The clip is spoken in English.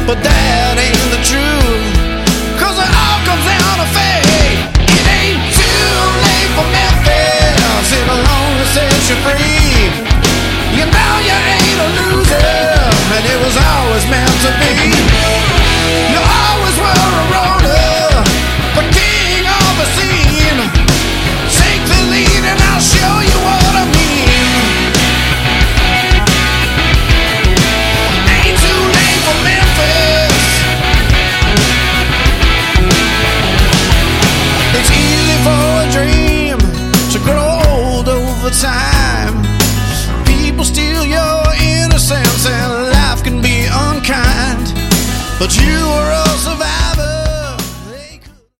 but that ain't the truth, 'cause it all comes down to fate. It ain't too late for Memphis, it only sets you free. You know you ain't a loser, and it was always meant to be. You always were a roller, the king of the scene. Take the lead and I'll show you what I mean. Ain't too late for Memphis. It's easy for a dream to grow old over time. People steal your innocence and life can be unkind, but you are a survivor.